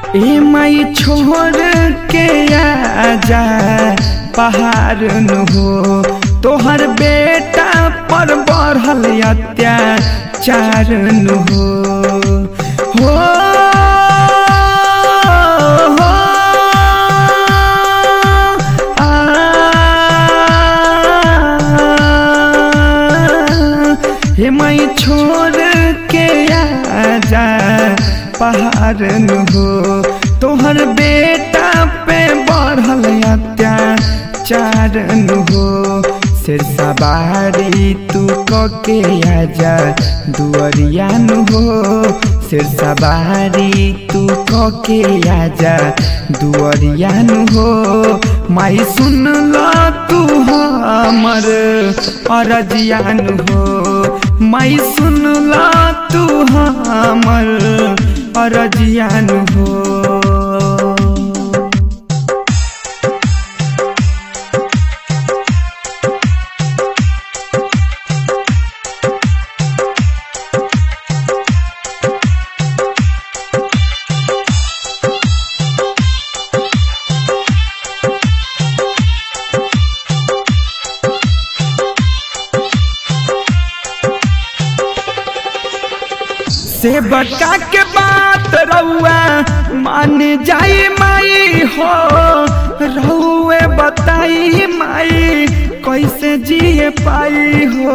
ए माई छोड़ के आजा पहाड़ न हो, तोहर बेटा पर बढ़ल अत्याचार न हो हे माई छोड़ के आजा पहाड़ न हो, तोहर बेटा पे बढ़ल अत्याचार न हो। सिर सवारी तू कके आजा दुआरिया न हो, सिर सवारी तू कके आजा दुआरिया न हो। माई सुन ला तू हमर अरजिया न हो, माई सुन ला तू हमर अरजिया न हो। सेवका के बात रउआ मान जाई माई हो, रउए बताई माई कैसे जिए पाई हो।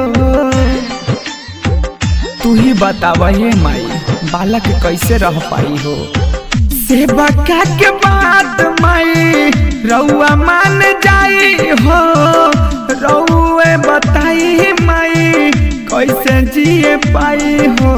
तू ही बतावा हे माई बालक कैसे रह पाई हो। सेवका के बात माई रउआ मान जाई हो, रउए बताई माई कैसे जिए पाई हो।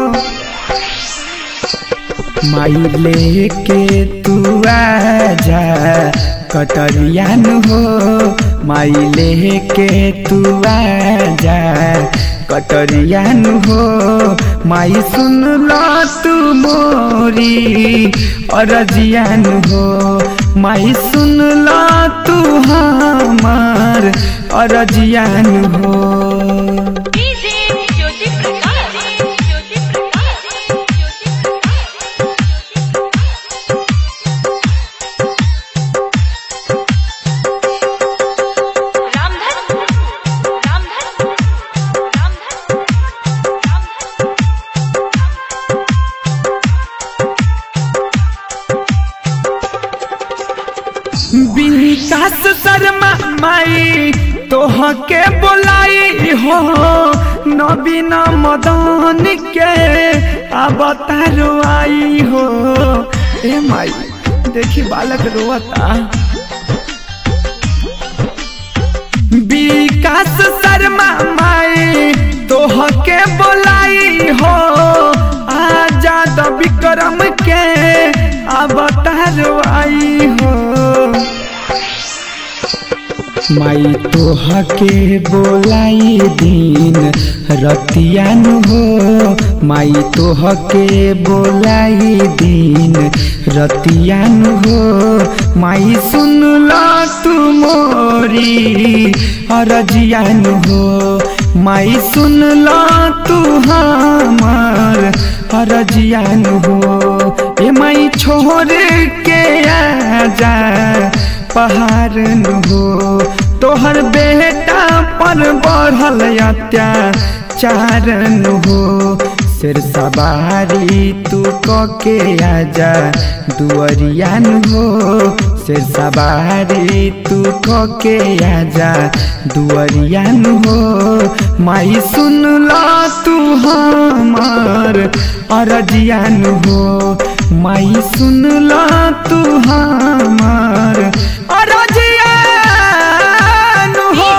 माई लेके तू आजा कटरिया न हो, माई लेके तू आजा कटरिया न हो। माई सुन ला तू मोरी अरजिया न हो, माई सुन ला तू हमार अरजिया न हो। विकास शर्मा माई तोह के बोलाई हो, नवीन मदन के अवतार आई हो। ए माई देखी बालक रोता। विकास शर्मा माई तोह के बोलाई हो, आजाद विक्रम के अवतार आई हो। माई तोह के बोलाई दिन रतिया न हो, माई तोह के बोलाई दिन रतिया न हो। माई सुन ला तू मोरी अरजिया न हो, माई सुन ला तू हमार अरजिया न हो। ए माई छोड़ के आजा पहाड़ न हो, तोहर बेटा पर बढ़ल अत्याचार न हो। सिर सवारी तू कके आजा दुआरिया न हो, सिर सवारी तू कके आजा दुआरिया न हो। माई सुन ला तू हमार अरजिया न हो, माई सुन ला तू हमार अरजिया न हो।